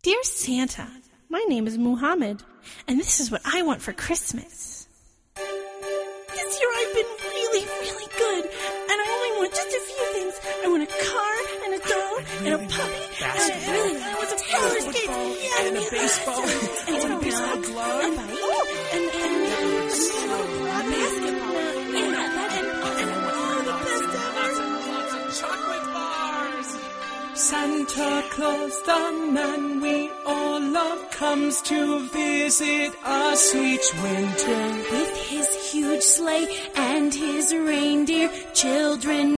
Dear Santa, my name is Muhammad, and this is what I want for Christmas. This year I've been really, really good, and I only want just a few things. I want a car, and a doll, and a puppy, and I want some roller skates, and a baseball, and a baseball glove, and a basketball, and the best ever. Lots of chocolate bars. Santa Claus, the man we all love, comes to visit us each winter. With his huge sleigh and his reindeer, children